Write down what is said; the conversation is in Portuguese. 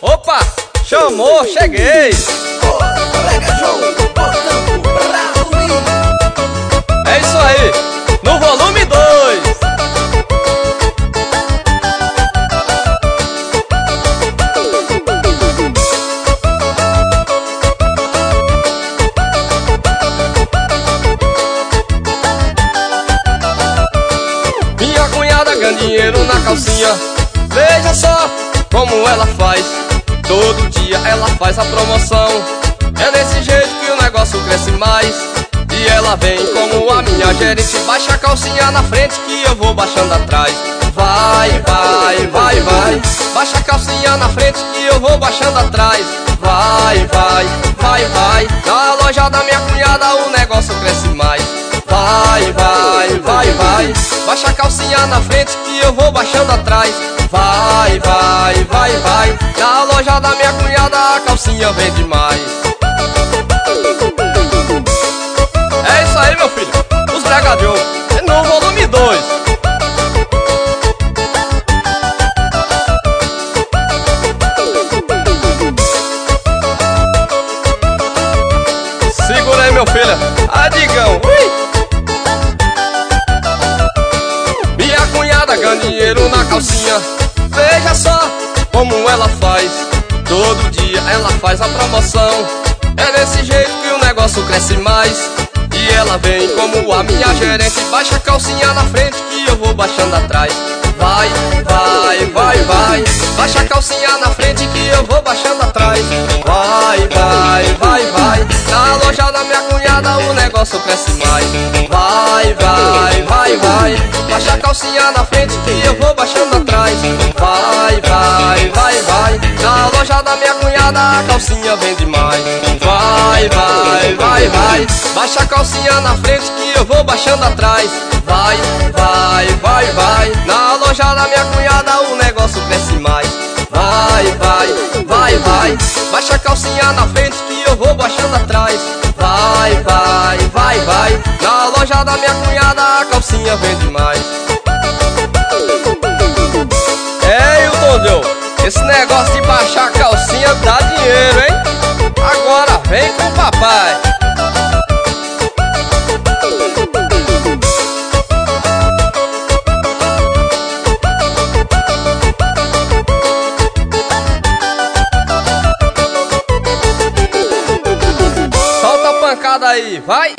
Opa, chamou, cheguei. Colega João, botando pra dormir. É isso aí, no volume 2. Minha cunhada ganha dinheiro na calcinha. Veja só como ela faz. Todo dia ela faz a promoção. É desse jeito que o negócio cresce mais. E ela vem como a minha gerente. Baixa a calcinha na frente que eu vou baixando atrás. Vai, vai, vai, vai. Baixa a calcinha na frente que eu vou baixando atrás. Vai, vai, vai, vai. Na loja da minha cunhada o negócio cresce mais. Vai, vai, vai, vai. Baixa a calcinha na frente que eu vou baixando atrás. Vai, vai, vai, vai. Na loja da minha cunhada a calcinha vende mais. É isso aí, meu filho. Os Brega Joe é no volume 2. Segura aí, meu filho. Adigão. Ui. Minha cunhada ganha dinheiro na calcinha. Veja só como ela faz. Todo dia ela faz a promoção. É desse jeito que o negócio cresce mais. E ela vem como a minha gerente. Baixa a calcinha na frente que eu vou baixando atrás. Vai, vai, vai, vai. Baixa a calcinha na frente que eu vou baixando atrás. Vai, vai, vai, vai. Na loja da minha cunhada o negócio cresce mais. Vai, vai, vai, vai. Baixa a calcinha na frente que eu vou baixando atrás. Vai, vai, vai, vai. Na loja da minha cunhada a calcinha vende mais. Vai, vai, vai, vai. Baixa a calcinha na frente que eu vou baixando atrás. Vai, vai, vai, vai. Na loja da minha cunhada o negócio cresce mais. Vai, vai, vai, vai. Baixa a calcinha na frente que eu vou baixando atrás. Vai, vai, vai, vai. Na loja da minha cunhada a calcinha vende mais. Ei, o Dondeu, esse negócio de baixar a calcinha dá dinheiro, hein? Agora vem com o papai. Solta a pancada aí, vai!